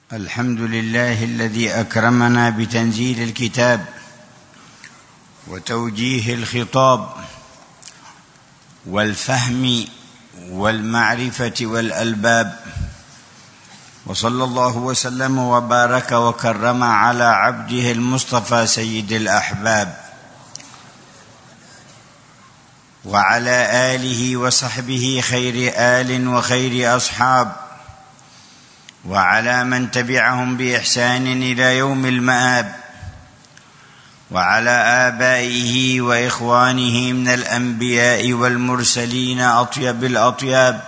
الحمد لله الذي أكرمنا بتنزيل الكتاب وتوجيه الخطاب والفهم والمعرفة والألباب، وصلى الله وسلم وبارك وكرم على عبده المصطفى سيد الأحباب وعلى آله وصحبه خير آل وخير أصحاب، وعلى من تبعهم بإحسان إلى يوم المآب، وعلى آبائه وإخوانه من الأنبياء والمرسلين أطيب الأطياب،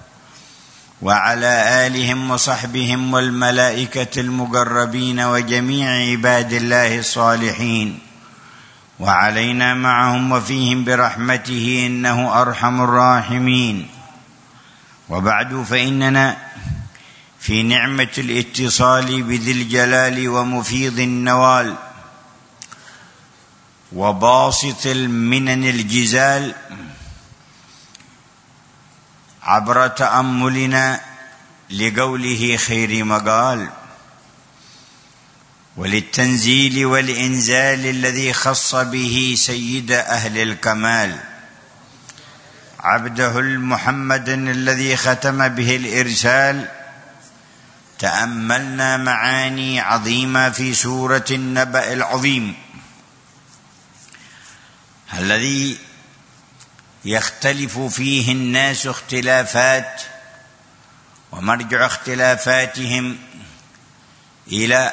وعلى آلهم وصحبهم والملائكة المقربين وجميع عباد الله الصالحين، وعلينا معهم وفيهم برحمته إنه أرحم الراحمين. وبعد، فإننا في نعمة الاتصال بذي الجلال ومفيض النوال وباسط المنن الجزال عبر تأملنا لقوله خير مقال، وللتنزيل والإنزال الذي خص به سيد أهل الكمال عبده المحمد الذي ختم به الإرسال. تأملنا معاني عظيمة في سورة النبأ العظيم الذي يختلف فيه الناس اختلافات، ومرجع اختلافاتهم إلى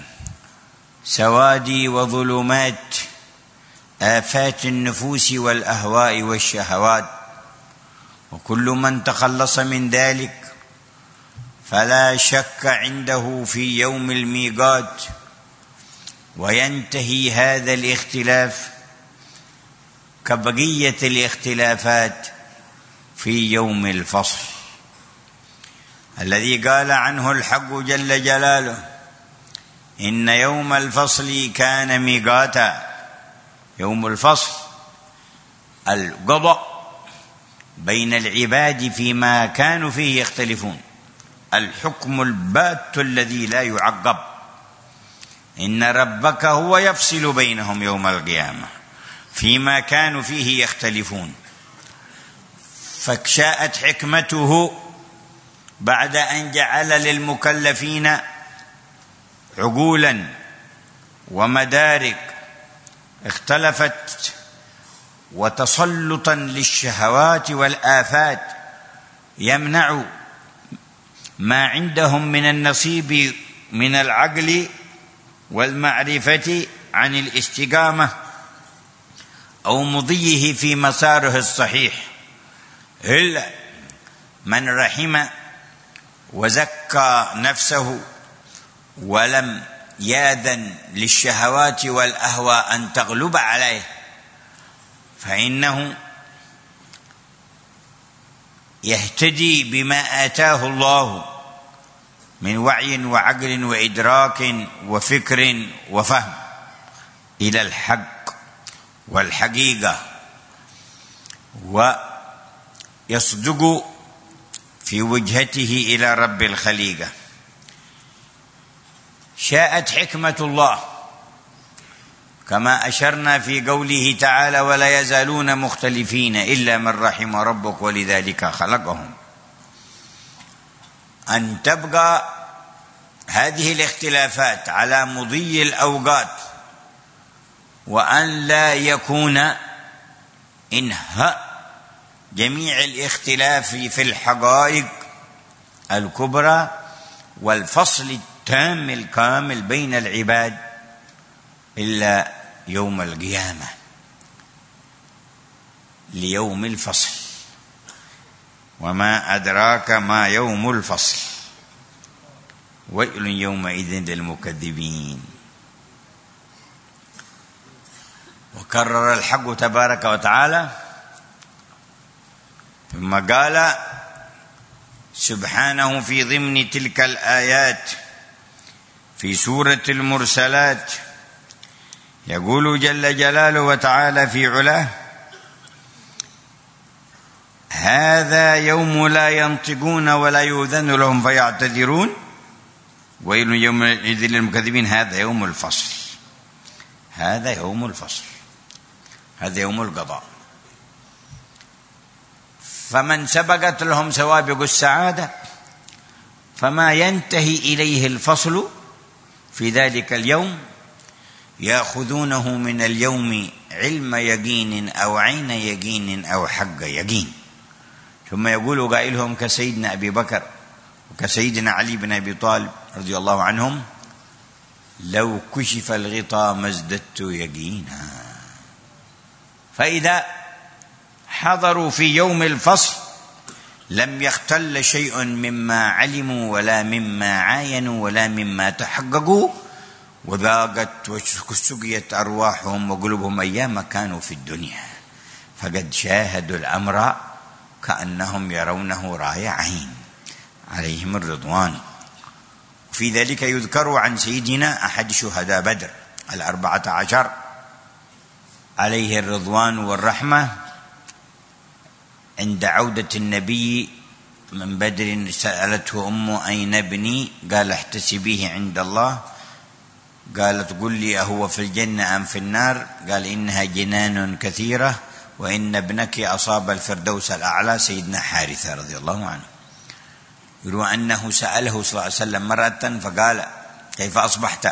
سواد وظلمات آفات النفوس والأهواء والشهوات، وكل من تخلص من ذلك فلا شك عنده في يوم الميقات وينتهي هذا الاختلاف كبقية الاختلافات في يوم الفصل الذي قال عنه الحق جل جلاله: إن يوم الفصل كان ميقاتا. يوم الفصل القضاء بين العباد فيما كانوا فيه يختلفون، الحكم البات الذي لا يعقب. إن ربك هو يفصل بينهم يوم القيامة فيما كانوا فيه يختلفون. فشاءت حكمته بعد أن جعل للمكلفين عقولا ومدارك اختلفت وتسلطا للشهوات والآفات يمنع ما عندهم من النصيب من العقل والمعرفة عن الاستقامة أو مضيه في مساره الصحيح، إلا من رحم وزكى نفسه ولم يأذن للشهوات والأهواء أن تغلب عليه، فإنه يهتدي بما آتاه الله من وعي وعقل وإدراك وفكر وفهم إلى الحق والحقيقة، ويصدق في وجهته إلى رب الخليقة. شاءت حكمة الله كما أشرنا في قوله تعالى: ولا يزالون مختلفين إلا من رحم ربك ولذلك خلقهم، أن تبقى هذه الاختلافات على مضي الأوقات، وأن لا يكون إنهاء جميع الاختلاف في الحقائق الكبرى والفصل التام الكامل بين العباد إلا يوم القيامة، ليوم الفصل. وما أدراك ما يوم الفصل، ويل يومئذ للمكذبين. وكرر الحق تبارك وتعالى ثم قال سبحانه في ضمن تلك الآيات في سورة المرسلات، يقول جل جلاله وتعالى في علاه: هذا يوم لا ينطقون ولا يؤذن لهم فيعتذرون ويل يومئذ للمكذبين. هذا يوم الفصل، هذا يوم الفصل، هذا يوم القضاء. فمن سبقت لهم سوابق السعادة فما ينتهي إليه الفصل في ذلك اليوم يأخذونه من اليوم علم يقين أو عين يقين أو حق يقين. ثم يقول قائلهم كسيدنا أبي بكر وكسيدنا علي بن أبي طالب رضي الله عنهم: لو كشف الغطاء ما ازددت يقينا. فإذا حضروا في يوم الفصل لم يختل شيء مما علموا ولا مما عاينوا ولا مما تحققوا، وذاقت وسقيت أرواحهم وقلوبهم أيام كانوا في الدنيا، فقد شاهدوا الأمر كأنهم يرونه رأي عين عليهم الرضوان. وفي ذلك يذكر عن سيدنا أحد شهداء بدر 14 عليه الرضوان والرحمة، عند عودة النبي من بدر سألته أمه: أين ابني؟ قال: احتسبيه عند الله. قالت: قل لي أهو في الجنة أم في النار؟ قال: إنها جنان كثيرة وإن ابنك أصاب الفردوس الأعلى. سيدنا حارثة رضي الله عنه يروى أنه سأله صلى الله عليه وسلم مرة فقال: كيف أصبحت؟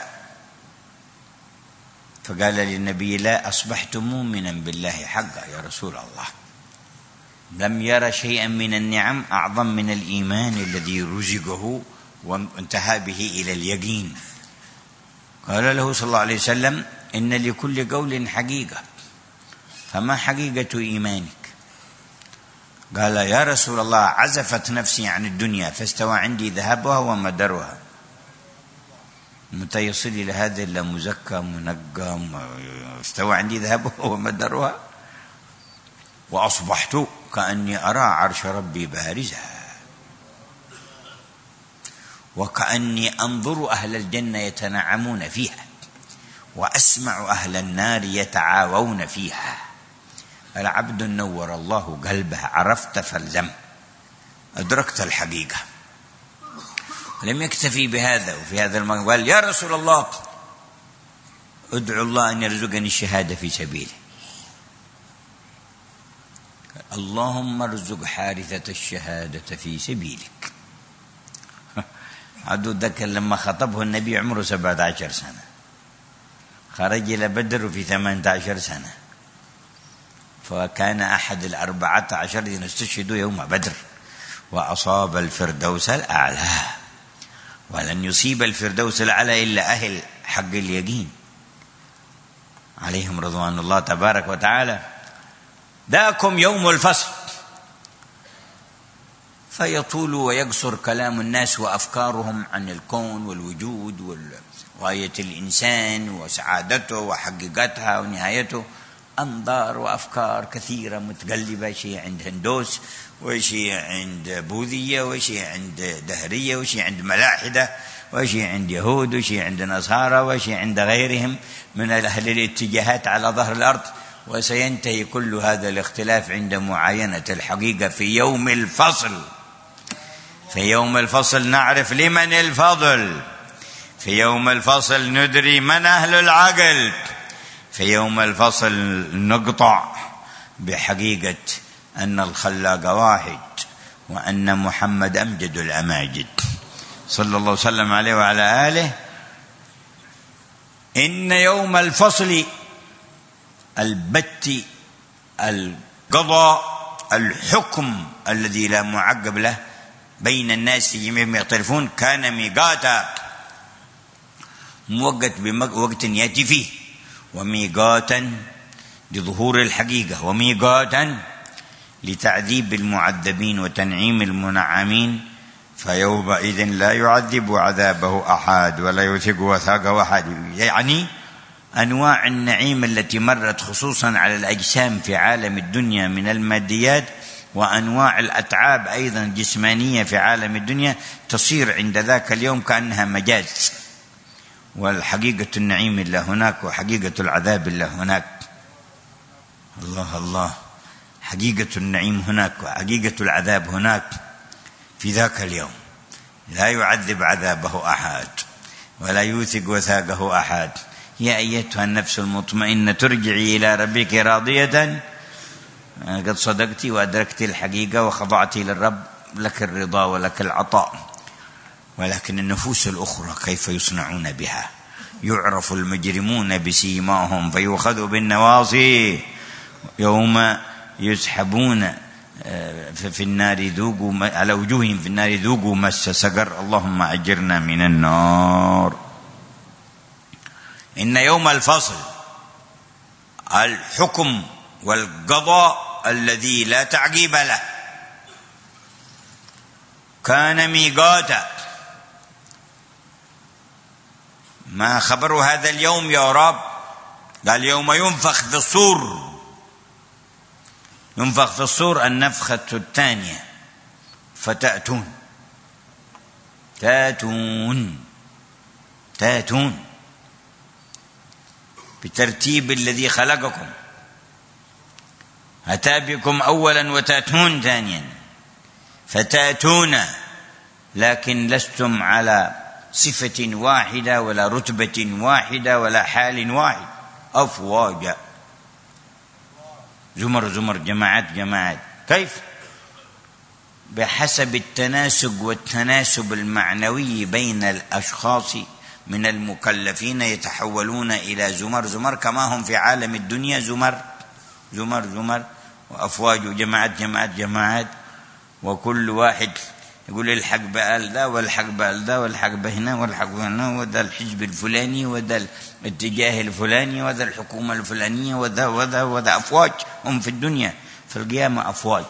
فقال للنبي: لا، أصبحت مؤمنا بالله حقا يا رسول الله. لم ير شيئا من النعم أعظم من الإيمان الذي رزقه وانتهى به إلى اليقين. قال له صلى الله عليه وسلم: إن لكل قول حقيقة، فما حقيقة إيمانك؟ قال: يا رسول الله، عزفت نفسي عن الدنيا فاستوى عندي ذهبها ومدرها. متى يصل إلى هذا إلا مزكى منقى؟ استوى عندي ذهبها ومدرها. وأصبحت كأني أرى عرش ربي بارزا، وكأني أنظر أهل الجنة يتنعمون فيها وأسمع أهل النار يتعاوون فيها. العبد نور الله قلبه، عرفت فالزم، أدركت الحقيقة. لم يكتفي بهذا، وفي هذا المقام قال: يا رسول الله، ادعو الله أن يرزقني الشهادة في سبيله. اللهم ارزق حارثة الشهادة في سبيلك. عدو ذكر لما خطبه النبي عمره 17 سنة، خرج إلى بدر في 18 سنة، فكان أحد 14 الذين استشهدوا يوم بدر، وأصاب الفردوس الأعلى. ولن يصيب الفردوس الأعلى إلا أهل حق اليقين عليهم رضوان الله تبارك وتعالى. ذاكم يوم الفصل، فيطول ويقصر كلام الناس وأفكارهم عن الكون والوجود وغاية الإنسان وسعادته وحقيقتها ونهايته. أنظار وأفكار كثيرة متقلبة، شيء عند هندوس، وشيء عند بوذية، وشيء عند دهرية، وشيء عند ملاحدة، وشيء عند يهود، وشيء عند نصارى، وشيء عند غيرهم من أهل الاتجاهات على ظهر الأرض. وسينتهي كل هذا الاختلاف عند معاينة الحقيقة في يوم الفصل. في يوم الفصل نعرف لمن الفضل، في يوم الفصل ندري من أهل العقل، في يوم الفصل نقطع بحقيقة أن الخلاق واحد وأن محمد أمجد الأماجد صلى الله وسلم عليه وعلى آله. إن يوم الفصل البت، القضاء، الحكم الذي لا معقب له بين الناس جميعهم يختلفون، كان ميقاتا، موقت بوقت يأتي فيه، وميقاتا لظهور الحقيقة، وميقاتا لتعذيب المعذبين وتنعيم المنعمين. فيومئذ لا يعذب عذابه أحد ولا يوثق وثاقه أحد. يعني أنواع النعيم التي مرت خصوصا على الأجسام في عالم الدنيا من الماديات، وأنواع الأتعاب أيضا جسمانية في عالم الدنيا، تصير عند ذاك اليوم كأنها مجاز، والحقيقة النعيم إلا هناك وحقيقة العذاب إلا هناك. الله الله، حقيقة النعيم هناك وحقيقة العذاب هناك. في ذاك اليوم لا يعذب عذابه أحد ولا يوثق وثاقه أحد. يا أيتها النفس المطمئنة ترجعي إلى ربك راضية قد صدقت وأدركت الحقيقة وخضعت للرب، لك الرضا ولك العطاء. ولكن النفوس الأخرى كيف يصنعون بها؟ يعرف المجرمون بسيماهم فيؤخذوا بالنواصي يوم يسحبون في النار ذوقوا على وجوههم في النار ذوقوا مس سقر. اللهم أجرنا من النار. إن يوم الفصل الحكم والقضاء الذي لا تعقيب له كان ميقاتا. ما خبر هذا اليوم يا رب؟ قال يوم ينفخ في الصور. ينفخ في الصور النفخة الثانية، فتأتون تاتون بترتيب الذي خلقكم. أتى بكم أولا وتأتون ثانيا، فتأتون لكن لستم على صفة واحدة ولا رتبة واحدة ولا حال واحد، أفواجا، زمر زمر، جماعات جماعات. كيف؟ بحسب التناسق والتناسب المعنوي بين الأشخاص من المكلفين يتحولون إلى زمر زمر، كما هم في عالم الدنيا زمر زمر زمر وأفواج وجماعات جماعات جماعات، وكل واحد يقول الحق بقال ده والحق بقال ده والحق بهنا والحق بهنا، وده الحزب الفلاني وده الاتجاه الفلاني وده الحكومة الفلانية وده أفواج. هم في الدنيا، في القيامة أفواج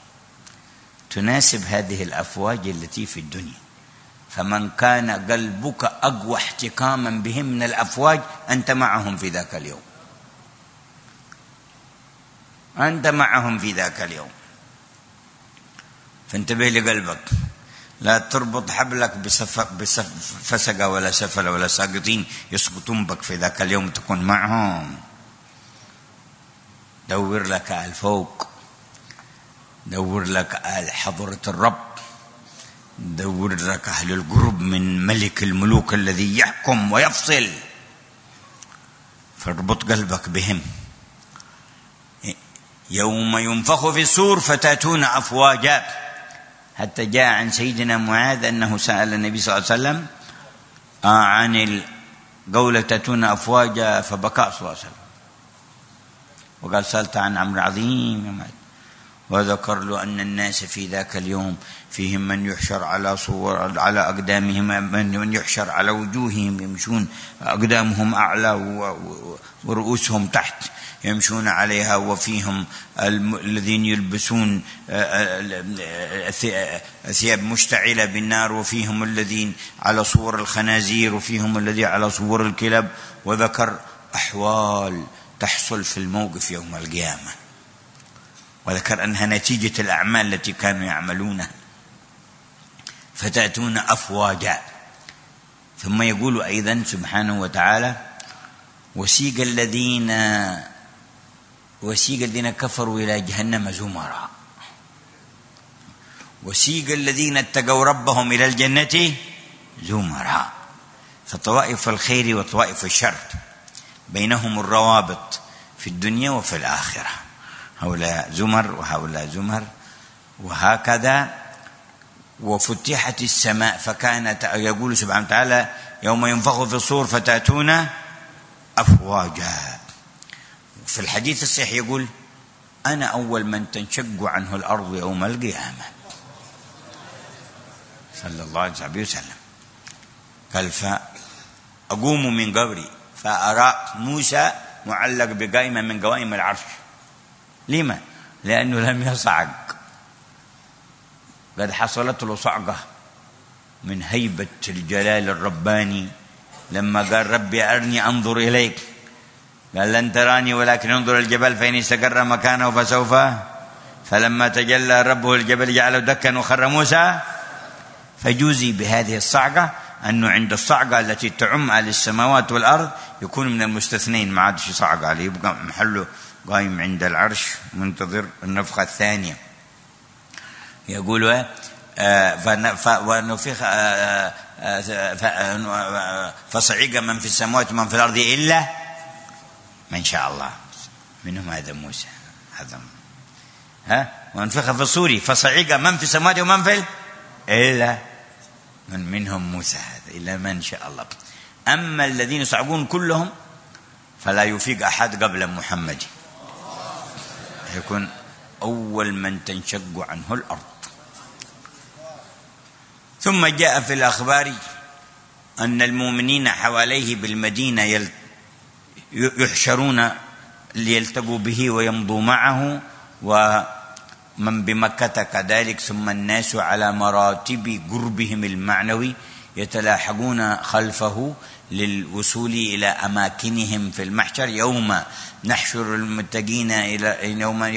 تناسب هذه الأفواج التي في الدنيا. فمن كان قلبك أقوى احتكاما بهم من الأفواج أنت معهم في ذاك اليوم، أنت معهم في ذاك اليوم. فانتبه لقلبك، لا تربط حبلك بفسقة ولا سفلة ولا ساقطين يسقطون بك في ذاك اليوم تكون معهم. دور لك الفوق، دور لك حضرة الرب، دور لك أهل القرب من ملك الملوك الذي يحكم ويفصل، فاربط قلبك بهم. يوم ينفخ في الصور فتاتون أفواجا. حتى جاء عن سيدنا معاذ أنه سأل النبي صلى الله عليه وسلم عن قولة تاتون أفواجا فبكى صلى الله عليه وسلم وقال سألت عن أمر عظيم يا معاذ. وذكر له أن الناس في ذاك اليوم فيهم من يحشر على صور على أقدامهم، من يحشر على وجوههم يمشون أقدامهم أعلى ورؤوسهم تحت يمشون عليها، وفيهم الذين يلبسون ثياب مشتعلة بالنار، وفيهم الذين على صور الخنازير، وفيهم الذي على صور الكلاب. وذكر أحوال تحصل في الموقف يوم القيامة، وذكر أنها نتيجة الأعمال التي كانوا يعملونها. فتأتون أفواجا. ثم يقول أيضا سبحانه وتعالى وسيق الذين كفروا إلى جهنم زمرا وسيق الذين اتقوا ربهم إلى الجنة زمرا. فطوائف الخير وطوائف الشر بينهم الروابط في الدنيا وفي الآخرة، هؤلاء زمر وهؤلاء زمر وهكذا. وفتحت السماء فكانت، يقول سبحانه وتعالى يوم ينفخ في الصور فتأتون أفواجا. في الحديث الصحيح يقول أنا أول من تنشق عنه الأرض يوم القيامة صلى الله عليه وسلم. قال فأقوم من قبري فأرى موسى معلق بقائمة من قوائم العرش. لما؟ لأنه لم يصعق، قد حصلت له صعقة من هيبة الجلال الرباني لما قال ربي أرني أنظر إليك، قال لن تراني ولكن انظر الجبل فإن استقر مكانه فسوف. فلما تجلى ربه الجبل جعله دكا وخر موسى. فجوزي بهذه الصعقة أنه عند الصعقة التي تعم على السماوات والأرض يكون من المستثنين، ما عادش صعق عليه، يبقى محله قائم عند العرش منتظر النفخة الثانية. يقول ونفخ فصعق من في السماوات ومن في الأرض إلا من شاء الله. منهم هذا موسى، هذا وانفخ في الصور فصعق من في السماوات ومن في إلا منهم موسى، هذا إلا من شاء الله. أما الذين يصعقون كلهم فلا يفيق أحد قبل محمد، يكون أول من تنشق عنه الأرض. ثم جاء في الأخبار أن المؤمنين حواليه بالمدينة يحشرون ليلتقوا به ويمضوا معه، ومن بمكة كذلك. ثم الناس على مراتب قربهم المعنوي يتلاحقون خلفه للوصول إلى أماكنهم في المحشر. يوم نحشر المتقين إلى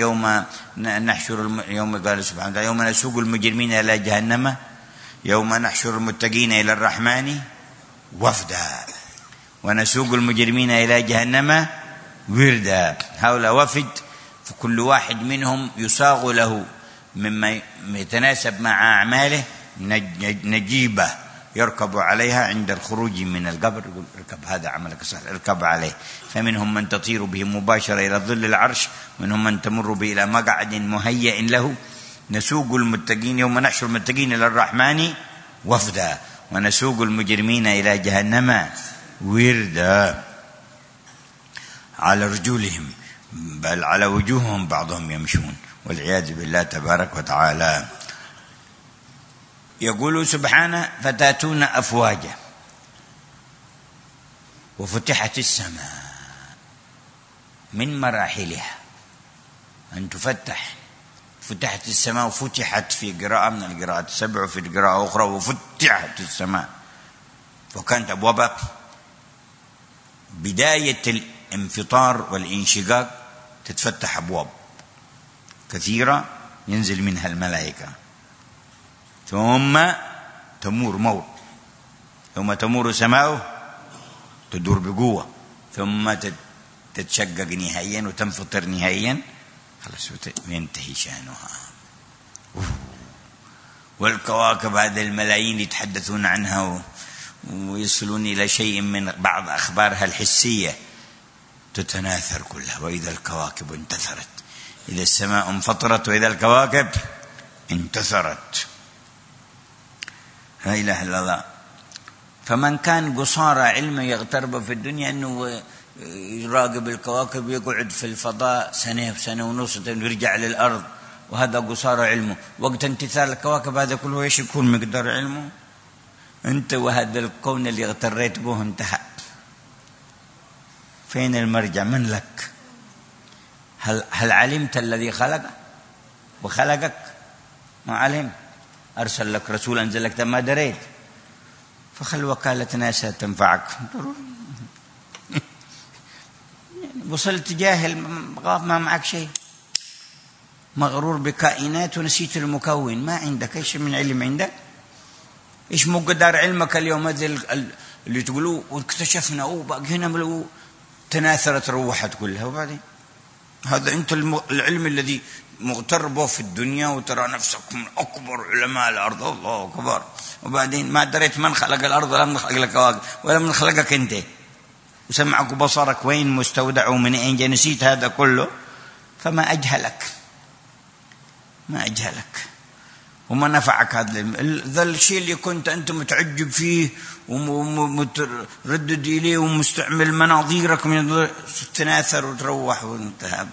يوم قال سبحانه وتعالى يوم نسوق المجرمين إلى جهنم يوم نحشر المتقين إلى الرحمن وفدا ونسوق المجرمين إلى جهنم وردا. هؤلاء وفد، فكل واحد منهم يصاغ له مما يتناسب مع أعماله نجيبة يركب عليها عند الخروج من القبر، يقول اركب هذا عملك صح اركب عليه. فمنهم من تطير به مباشرة إلى ظل العرش، منهم من تمر به إلى مقعد مهيئ له. نسوق المتقين يوم نحشر المتقين إلى الرحمن وفدا ونسوق المجرمين إلى جهنم وردا على رجولهم بل على وجوههم بعضهم يمشون والعياذ بالله تبارك وتعالى. يقول سبحانه فتاتون أفواجا وفتحت السماء. من مراحلها أن فتحت السماء، وفتحت في قراءة من القراءات 7 في قراءة أخرى وفتحت السماء، وكانت أبواب بداية الانفطار والانشقاق تتفتح أبواب كثيرة ينزل منها الملائكة، ثم تمور موت، ثم تمور سماؤه تدور بقوة، ثم تتشقق نهائيا وتنفطر نهائيا، خلاص وينتهي شأنها. والكواكب هذه الملايين يتحدثون عنها ويصلون إلى شيء من بعض أخبارها الحسية تتناثر كلها. وإذا الكواكب انتثرت، إذا السماء انفطرت وإذا الكواكب انتثرت، لا إله إلا الله. فمن كان قصارى علمه يغترب في الدنيا أنه يراقب الكواكب يقعد في الفضاء سنة ونص ويرجع للأرض، وهذا قصارى علمه. وقت انتثار الكواكب هذا كله ايش يكون مقدار علمه؟ انت وهذا الكون اللي اغتريت به انتهى. فين المرجع؟ من لك؟ هل علمت الذي خلق وخلقك؟ ما علم. أرسل لك رسول أنزل لك ما دريت، فخل وكالة ناسا تنفعك. وصلت جاهل ما معك شيء، مغرور بكائنات ونسيت المكون. ما عندك ايش من علم عندك؟ ايش مقدار علمك اليوم؟ هذا اللي تقولوا واكتشفنا باقي هنا تناثرت روحت كلها، وبعدين هذا انت العلم الذي مغتر به في الدنيا وترى نفسك من اكبر علماء الارض، الله اكبر، وبعدين ما دريت من خلق الارض ولا من خلق الكواكب ولا من خلقك انت، وسمعك وبصرك وين مستودع ومن اين نسيت هذا كله. فما اجهلك، ما اجهلك وما نفعك هذا الشيء اللي كنت أنت متعجب فيه ومتردد إليه ومستعمل مناظيرك من تناثر وتروح وانتهى.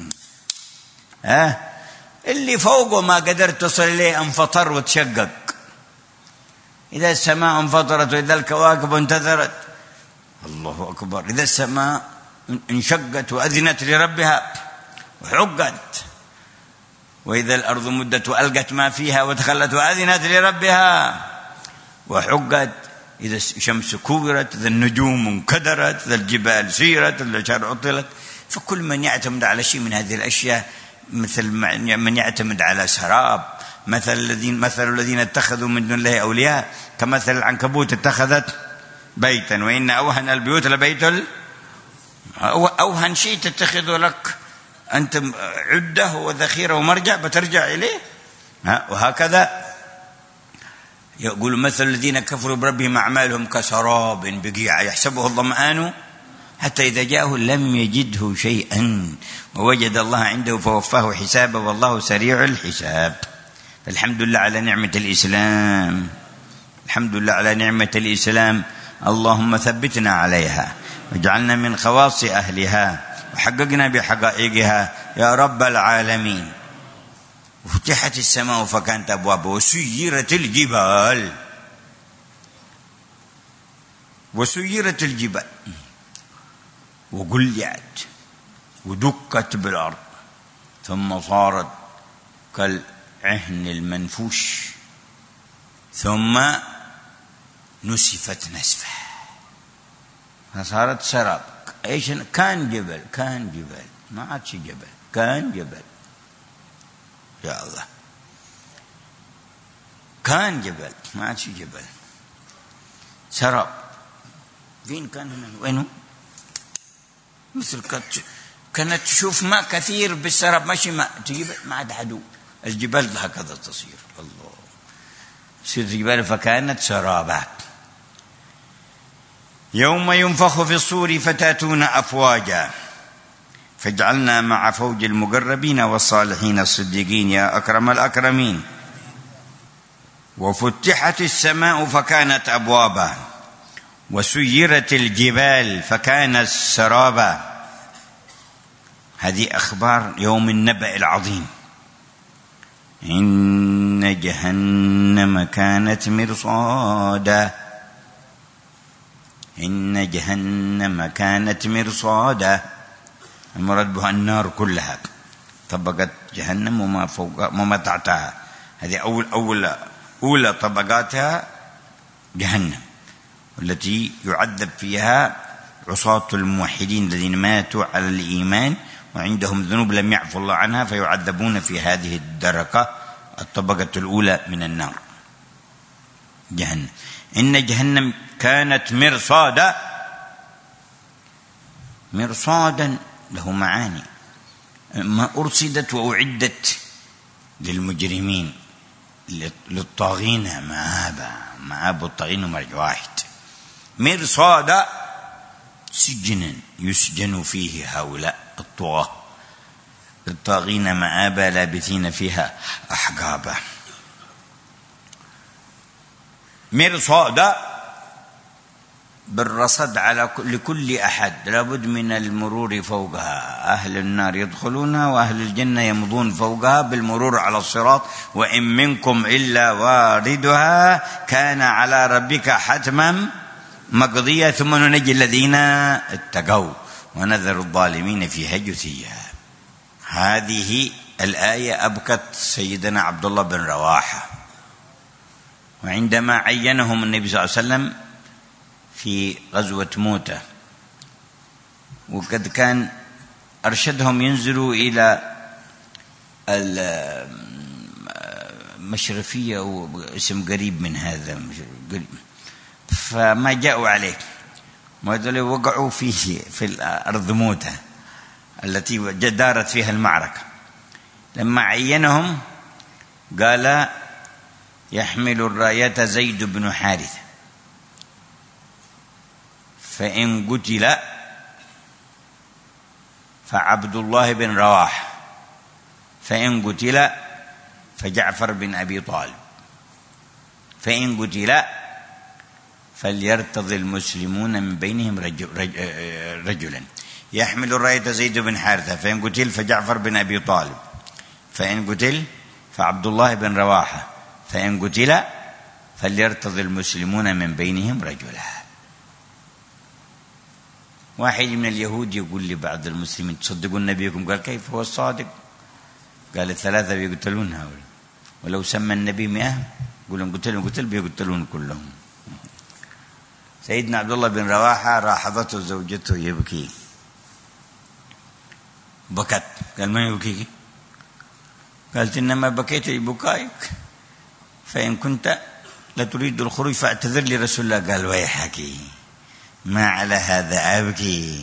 اللي فوقه ما قدرت تصل إليه انفطر وتشقق. إذا السماء انفطرت وإذا الكواكب انتثرت، الله أكبر، إذا السماء انشقت وأذنت لربها وحقت، وإذا الأرض مدت وألقت ما فيها وتخلت وأذنت لربها وحقت، إذا الشمس كورت، إذا النجوم انكدرت، إذا الجبال سيرت، إذا الأشجار عطلت. فكل من يعتمد على شيء من هذه الأشياء مثل من يعتمد على سراب. مثل الذين اتخذوا من دون الله أولياء كمثل العنكبوت اتخذت بيتا وإن أوهن البيوت لبيت أوهن شيء تتخذه لك أنت عدة وذخيرة ومرجع بترجع إليه. وهكذا يقول مثل الذين كفروا بربهم أعمالهم كسراب بقيع يحسبه الظمآن حتى إذا جاءه لم يجده شيئا ووجد الله عنده فوفاه حسابه والله سريع الحساب. فالحمد لله على نعمة الإسلام، الحمد لله على نعمة الإسلام. اللهم ثبتنا عليها واجعلنا من خواص أهلها وحققنا بحقائقها يا رب العالمين. وفتحت السماء فكانت أبواب وسيرت الجبال، وسيرت الجبال وقلعت ودكت بالأرض ثم صارت كالعهن المنفوش ثم نسفت نسفة فصارت سراب. ايش كان جبل، كان جبل ما عادش جبل، كان جبل. يا الله، كان جبل ما عادش جبل، سراب. فين كان هنا؟ وينه؟ مثل كانت تشوف ماء كثير بالسراب، ماشي ماء تجيب ما عاد عدو. الجبال هكذا تصير، الله تصير الجبال فكانت سرابات. يوم ينفخ في الصور فتاتون أفواجا فاجعلنا مع فوج المقربين والصالحين الصديقين يا أكرم الأكرمين. وفتحت السماء فكانت أبوابا وسيرت الجبال فكانت سرابا. هذه أخبار يوم النبأ العظيم. إن جهنم كانت مرصادا، إن جهنم كانت مرصادا. المراد بها النار كلها، طبقت جهنم وما فوق وما تحتها. هذه أولى طبقاتها جهنم، التي يعذب فيها عصاة الموحدين الذين ماتوا على الإيمان وعندهم ذنوب لم يعفو الله عنها فيعذبون في هذه الدركة الطبقة الأولى من النار، جهنم. إن جهنم كانت مرصادا. مرصادا له معاني، ما أرصدت وأعدت للمجرمين للطاغين مآب الطاغين مرجع واحد. مرصادا سجنا يسجن فيه هؤلاء الطغاة الطاغين مآبا لابثين فيها أحقابا. مرصادا بالرصد على لكل أحد، لابد من المرور فوقها. أهل النار يدخلونها وأهل الجنة يمضون فوقها بالمرور على الصراط. وإن منكم إلا واردها كان على ربك حتما مقضية ثم ننجي الذين اتقوا ونذر الظالمين فيها جثيا. هذه الآية أبكت سيدنا عبد الله بن رواحة، وعندما عينهم النبي صلى الله عليه وسلم في غزوة موتة، وقد كان أرشدهم ينزلوا إلى المشرفية واسم قريب من هذا، فما جاءوا عليه، وقعوا فيه في الأرض موتة التي دارت فيها المعركة. لما عينهم قال يحمل الراية زيد بن حارثة، فإن قتل فعبد الله بن رواحة، فإن قتل فجعفر بن أبي طالب، فإن قتل فليرتضي المسلمون من بينهم رجلا. يحمل الراية زيد بن حارثة، فإن قتل فجعفر بن أبي طالب، فإن قتل فعبد الله بن رواحة، فإن قتل فليرتضي المسلمون من بينهم رجلا. واحد من اليهود يقول لبعض المسلمين تصدقون نبيكم؟ قال كيف هو الصادق؟ قال 3 بيقتلون هؤلاء، ولو سمى النبي 100 يقولون قتل بيقتلون كلهم. سيدنا عبد الله بن رواحة راحضته زوجته يبكي، بكت. قال ما يبكيك؟ قالت إنما بكيت لبكائك، فإن كنت لتريد الخروج فاعتذر لرسول الله. قال ويحك ما على هذا أبكي،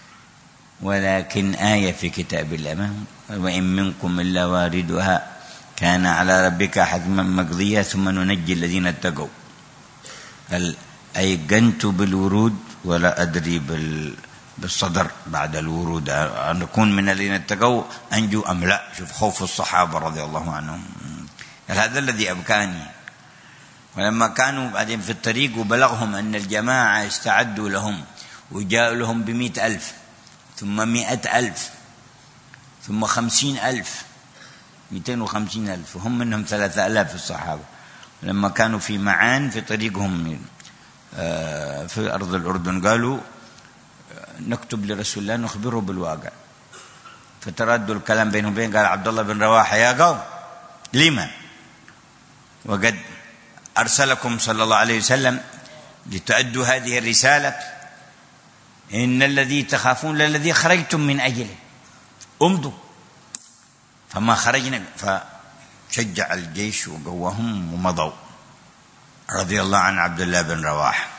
ولكن آية في كتاب الله وإن منكم إلا واردها كان على ربك حتما مقضيا ثم ننجي الذين اتقوا. أيقنت بالورود ولا أدري بالصدر بعد الورود أن أكون من الذين اتقوا أنجو أم لا. شوف خوف الصحابة رضي الله عنهم، هذا الذي أبكاني. ولما كانوا بعدين في الطريق وبلغهم أن الجماعة استعدوا لهم وجاءوا لهم 100,000 ثم 100,000 ثم 50,000 250,000 وهم منهم 3,000 الصحابة. لما كانوا في معان في طريقهم في أرض الأردن قالوا نكتب لرسول الله نخبره بالواقع، فتردوا الكلام بينهم وبين. قال عبد الله بن رواحة يا قوم لما وقد أرسلكم صلى الله عليه وسلم لتؤدوا هذه الرسالة، إن الذي تخافون للذي خرجتم من أجله امضوا. فما خرجنا، فشجع الجيش وقواهم ومضوا رضي الله عن عبد الله بن رواحة.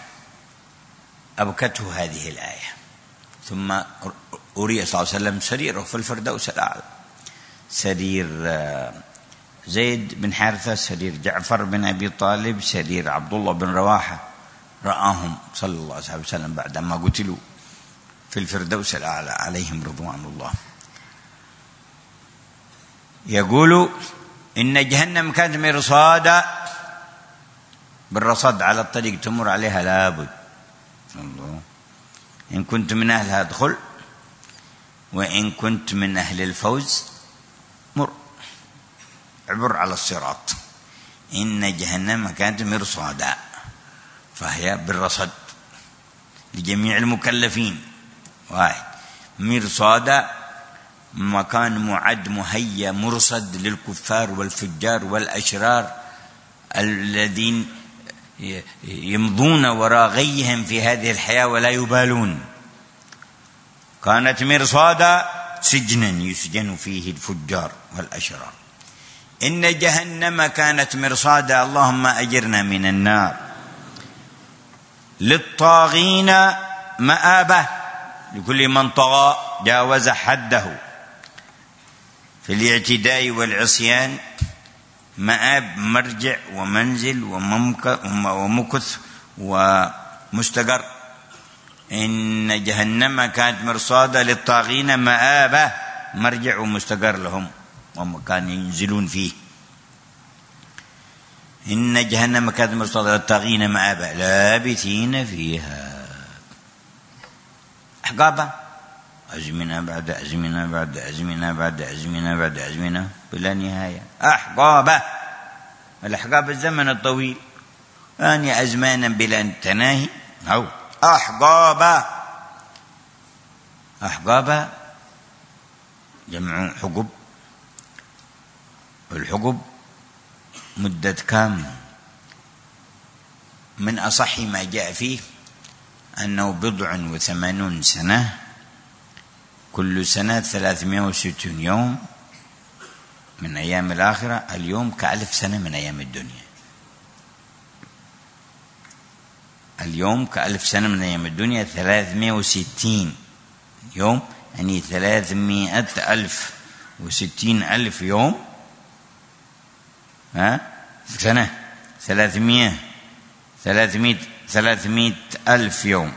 أبكته هذه الآية. ثم أري صلى الله عليه وسلم سريره في الفردوس الأعلى، سرير زيد بن حارثة، سرير جعفر بن أبي طالب، سرير عبد الله بن رواحة، رآهم صلى الله عليه وسلم بعدما قتلوا في الفردوس الأعلى عليهم رضوان الله. يقول إن جهنم كانت مرصادا، بالرصد على الطريق تمر عليها لابد. الله، إن كنت من أهلها ادخل وإن كنت من أهل الفوز مر، عبر على الصراط. إن جهنم كانت مرصادا، فهي بالرصد لجميع المكلفين. واحد، مرصادا مكان معد مهيأ مرصد للكفار والفجار والأشرار الذين يمضون وراء غيهم في هذه الحياة ولا يبالون. كانت مرصادا سجنا يسجن فيه الفجار والأشرار. إن جهنم كانت مرصادا، اللهم أجرنا من النار. للطاغين مآبة، لكل من طغى جاوز حده في الاعتداء والعصيان، مآب مرجع ومنزل ومكث ومستقر. إن جهنم كانت مرصادا للطاغين مآبة، مرجع ومستقر لهم ومكان ينزلون فيه. إن جهنم كانت مرصادا للطاغين مآبة لابثين فيها أحقابا، أزمنة بعد أزمنة بعد أزمنة بعد أزمنة بعد أزمنة بلا نهاية. أحقابا، الأحقاب الزمن الطويل، يعني أزمانا بلا تناهي. أو أحقابا، أحقابا جمع حقب، والحقب مدة كام؟ من أصح ما جاء فيه أنه 80 سنة، كل سنة 360 يوم من أيام الآخرة. اليوم ك1000 سنة من أيام الدنيا. اليوم ك1000 سنة من أيام الدنيا. 360 يوم يعني 360,000 يوم سنة. 300,000 يوم،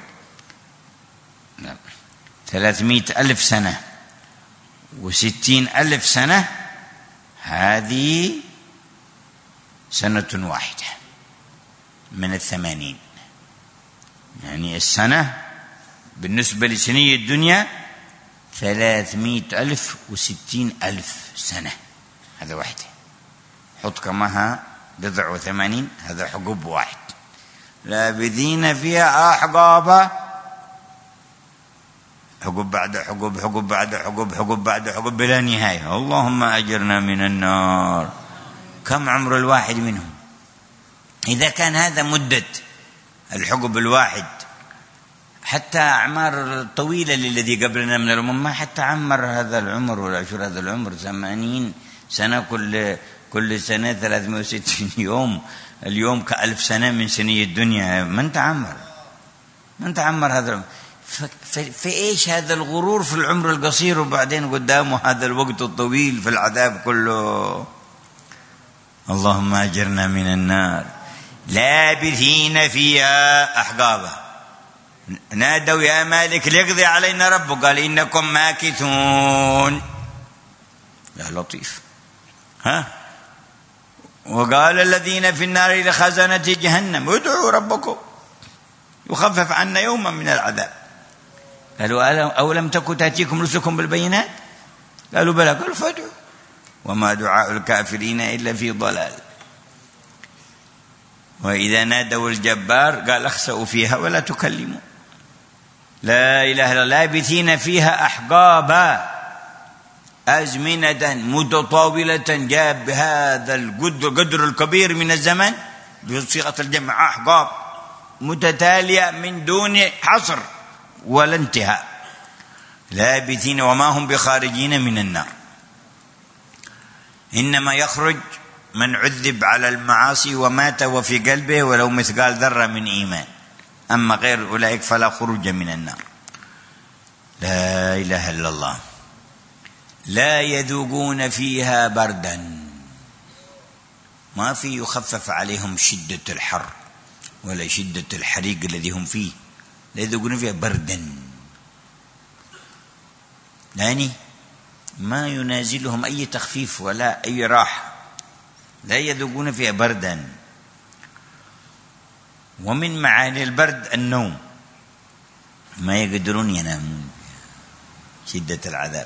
300,000 سنة و60,000 سنة، هذه سنة واحدة من 80. يعني السنة بالنسبة لسنية الدنيا 300,000 و60,000 سنة، هذا واحدة. حط كماها 89، هذا حقوب واحد. لابثين فيها أحقابا، حقوب بعد حقوب، حقوب بعد حقوب، حقوب بعد حقوب بلا نهاية. اللهم أجرنا من النار. كم عمر الواحد منهم؟ إذا كان هذا مدة الحقوب الواحد، حتى أعمار طويلة للذي قبلنا من الأمم ما حتى عمر هذا العمر ولا شو هذا العمر. 80 سنة، كل سنة 360 يوم. اليوم ك1000 سنة من سنية الدنيا. من تعمر هذا العمر. في إيش هذا الغرور في العمر القصير، وبعدين قدامه هذا الوقت الطويل في العذاب كله. اللهم أجرنا من النار. لابثين فيها أحقابا. نادوا يا مالك ليقضي علينا ربك، قال إنكم ماكثون. يا لطيف. وقال الذين في النار لخزنة جهنم ادعوا ربكم يخفف عنا يوما من العذاب. قالوا أولم تكن تأتيكم رسلكم بالبينات؟ قالوا بلى. قالوا فادعوا وما دعاء الكافرين إلا في ضلال. وإذا نادوا الجبار قال اخسأوا فيها ولا تكلموا. لا إله إلا الله. لابثين فيها أحقابا، أزمنة متطاولة، جاب هذا القدر الكبير من الزمن بصيغة الجمع، أحقاب متتالية من دون حصر ولا انتهاء. لابثين وما هم بخارجين من النار. إنما يخرج من عذب على المعاصي ومات وفي قلبه ولو مثقال ذرة من إيمان، أما غير أولئك فلا خروج من النار. لا إله إلا الله. لا يذوقون فيها بردا، ما في يخفف عليهم شدة الحر ولا شدة الحريق الذي هم فيه. لا يذوقون فيها بردا، يعني ما ينازلهم أي تخفيف ولا أي راحة. لا يذوقون فيها بردا. ومن معاني البرد النوم، ما يقدرون ينامون شدة العذاب.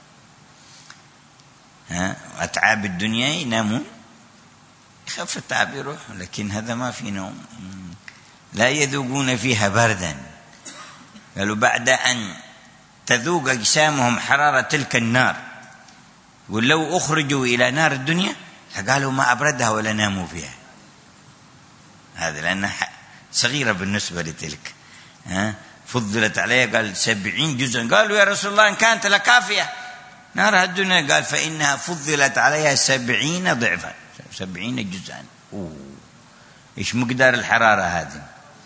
أتعاب الدنيا ينامون، يخف التعب يروح، لكن هذا ما في نوم. لا يذوقون فيها بردا. قالوا بعد أن تذوق أجسامهم حرارة تلك النار، ولو أخرجوا إلى نار الدنيا قالوا ما أبردها ولا ناموا فيها. هذا لأنها صغيرة بالنسبة لتلك. فضلت عليها قال 70 جزءا. قالوا يا رسول الله إن كانت لكافية نار الدنيا، قال فإنها فضلت عليها 70 ضعفا، 70 جزءا. إيش مقدار الحرارة هذه.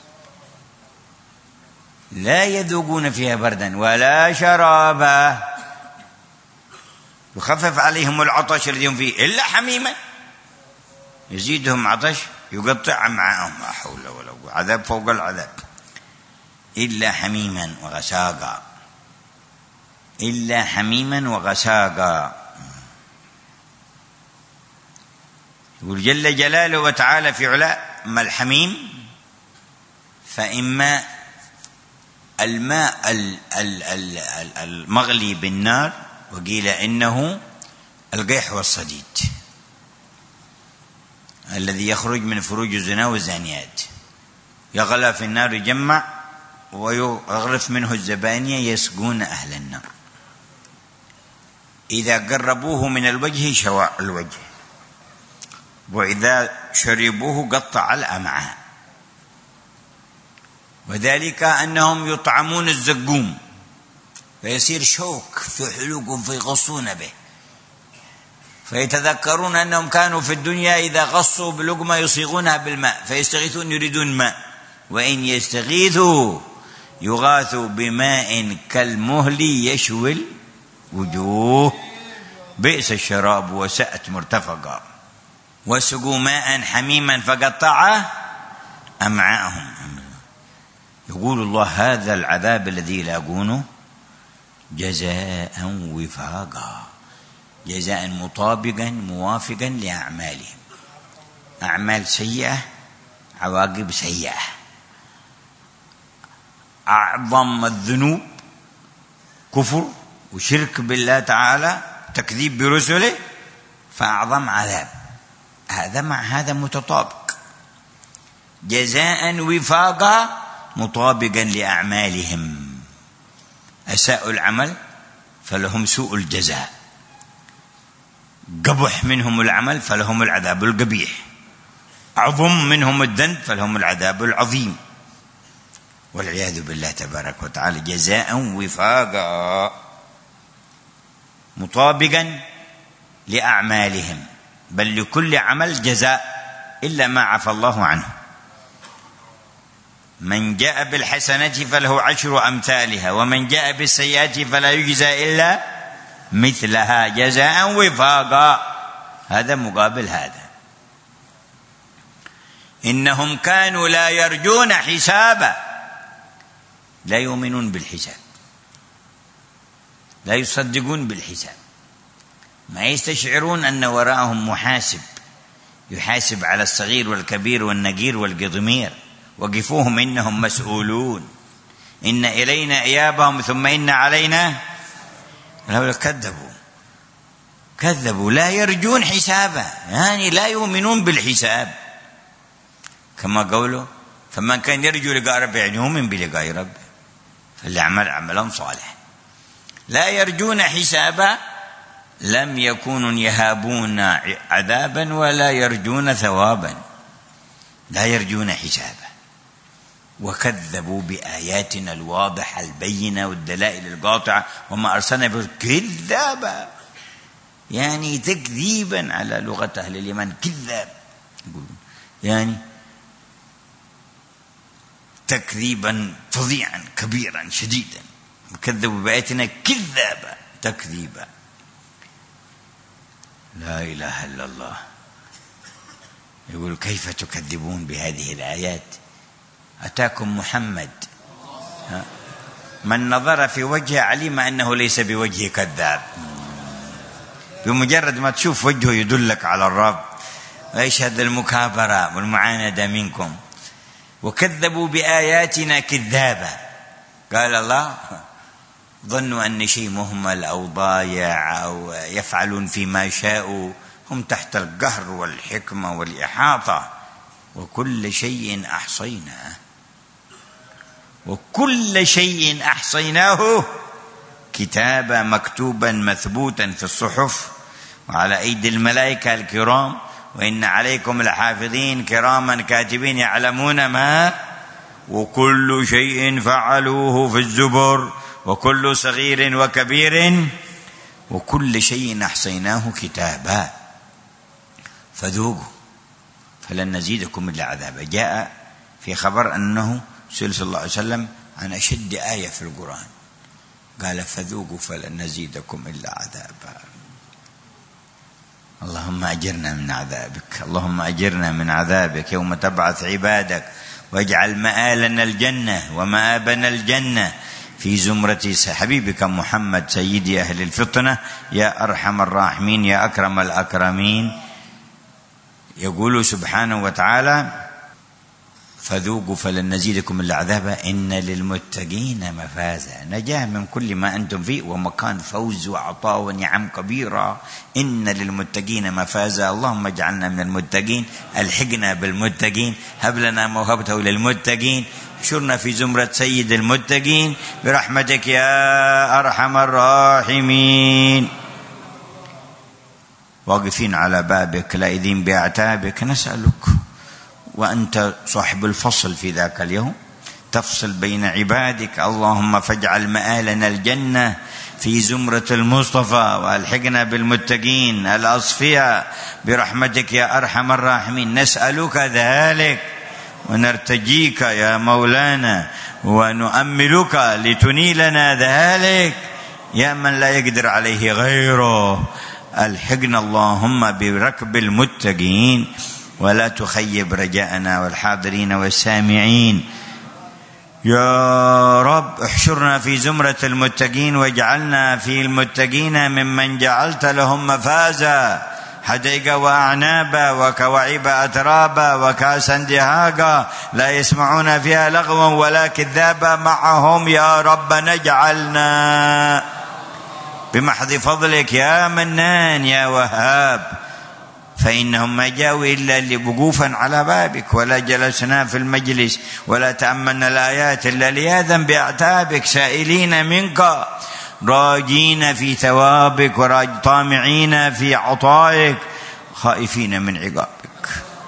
لا يذوقون فيها بردا ولا شرابا يخفف عليهم العطش الذي هم فيه إلا حميما يزيدهم عطش يقطع أمعاءهم. لا حول ولا قوة، عذاب فوق العذاب. إلا حميما وغساقا. إلا حميما وغساقا. يقول جل جلاله وتعالى في علاء: أما الحميم فإما الماء المغلي بالنار، وقيل إنه القيح والصديد الذي يخرج من فروج الزنا والزانيات، يغلى في النار يجمع ويغرف منه الزبانية يسقون أهل النار. إذا قربوه من الوجه شواء الوجه، وإذا شربوه قطع الأمعاء. وذلك أنهم يطعمون الزقوم فيصير شوك في حلوقهم فيغصون به، فيتذكرون أنهم كانوا في الدنيا إذا غصوا بلقمة يصيغونها بالماء فيستغيثون يريدون ماء، وإن يستغيثوا يغاثوا بماء كالمهل يشوي الوجوه بئس الشراب وساءت مرتفقا. وسقوا ماء حميما فقطع أمعاءهم. يقول الله: هذا العذاب الذي يلاقونه جزاء وفاقا، جزاء مطابقا موافقا لأعمالهم. أعمال سيئة عواقب سيئة. أعظم الذنوب كفر وشرك بالله تعالى، تكذيب برسله، فأعظم عذاب. هذا مع هذا متطابق. جزاء وفاقا مطابقا لأعمالهم. أساءوا العمل فلهم سوء الجزاء، قبح منهم العمل فلهم العذاب القبيح، عظم منهم الذنب فلهم العذاب العظيم، والعياذ بالله تبارك وتعالى. جزاء وفاقا مطابقا لأعمالهم، بل لكل عمل جزاء إلا ما عفى الله عنه. من جاء بالحسنة فله 10 أمثالها، ومن جاء بالسيئة فلا يجزى إلا مثلها جزاء وفاقا. هذا مقابل هذا. إنهم كانوا لا يرجون حسابا، لا يؤمنون بالحساب، لا يصدقون بالحساب، ما يستشعرون أن وراءهم محاسب يحاسب على الصغير والكبير والنقير والقضمير. وقفوهم إنهم مسؤولون، إن إلينا إيابهم ثم إن علينا. لو كذبوا لا يرجون حسابا، يعني لا يؤمنون بالحساب، كما قوله فمن كان يرجو لقاء ربه يعني يؤمن بلقاء ربه فليعمل عملا صالحا. لا يرجون حسابا، لم يكونوا يهابون عذابا ولا يرجون ثوابا، لا يرجون حسابا. وكذبوا بآياتنا الواضحة البينة والدلائل القاطعة وما أرسلنا به كذابا، يعني تكذيبا على لغة أهل اليمن، كذاب يعني تكذيبا فظيعا كبيرا شديدا. كذبوا بآياتنا كذابا تكذيبا. لا إله إلا الله. يقول كيف تكذبون بهذه الآيات؟ أتاكم محمد من نظر في وجهه علم أنه ليس بوجهه كذاب، بمجرد ما تشوف وجهه يدلك على الرب ويشهد المكابرة والمعاندة منكم. وكذبوا بآياتنا كذابا، قال الله ظنوا أن شيء مهمل أو ضايع أو يفعلون فيما شاءوا، هم تحت القهر والحكمة والإحاطة. وكل شيء أحصيناه، وكل شيء أحصيناه كتابا مكتوبا مثبوتا في الصحف وعلى أيدي الملائكة الكرام، وإن عليكم لحافظين كراما كاتبين يعلمون ما، وكل شيء فعلوه في الزبر، وكل صغير وكبير، وكل شيء أحصيناه كتابا فذوقوا فلن نزيدكم إلا عذابا. جاء في خبر أنه صلى الله عليه وسلم عن أشد آية في القرآن، قال فذوقوا فلن نزيدكم إلا عذابا. اللهم أجرنا من عذابك، اللهم أجرنا من عذابك يوم تبعث عبادك، واجعل مآلنا الجنة ومآبنا الجنة في زمرة حبيبك محمد سيدي أهل الفطنة يا أرحم الراحمين يا أكرم الأكرمين. يقول سبحانه وتعالى فذوقوا فلن نزيدكم إلا عذابا إن للمتقين مفازا، نجاة من كل ما أنتم فيه ومكان فوز وعطاء ونعم كبيرة. إن للمتقين مفازا، اللهم اجعلنا من المتقين، الحقنا بالمتقين، هب لنا موهبته للمتقين، احشرنا في زمرة سيد المتقين برحمتك يا أرحم الراحمين. واقفين على بابك لاذين بأعتابك نسألك، وأنت صاحب الفصل في ذاك اليوم تفصل بين عبادك، اللهم فاجعل مآلنا الجنة في زمرة المصطفى والحقنا بالمتقين الأصفياء برحمتك يا أرحم الراحمين. نسألك ذلك ونرتجيك يا مولانا ونؤملك لتنيلنا ذلك يا من لا يقدر عليه غيره. الحقنا اللهم بركب المتقين ولا تخيب رجاءنا والحاضرين والسامعين يا رب. احشرنا في زمرة المتقين واجعلنا في المتقين ممن جعلت لهم مفازا، حديقة وأعنابا وكواعب أترابا وكاسا دهاقا لا يسمعون فيها لغوا ولا كذابا معهم يا رب. نجعلنا بمحض فضلك يا منان يا وهاب، فإنهم ما جاءوا إلا لوقوفا على بابك، ولا جلسنا في المجلس ولا تأملنا الآيات إلا ليأذن بأعتابك، سائلين منك راجين في ثوابك طامعين في عطائك خائفين من عقابك.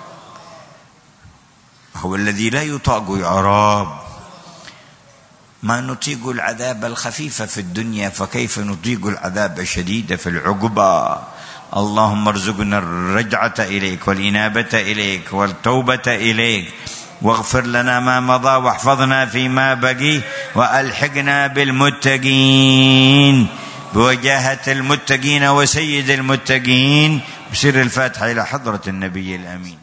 هو الذي لا يطاق يا رب. ما نطيق العذاب الخفيف في الدنيا فكيف نطيق العذاب الشديد في العقبى. اللهم ارزقنا الرجعة إليك والإنابة إليك والتوبة إليك، واغفر لنا ما مضى واحفظنا فيما بقي، وألحقنا بالمتقين بوجاهة المتقين وسيد المتقين بسر الفاتحة إلى حضرة النبي الأمين.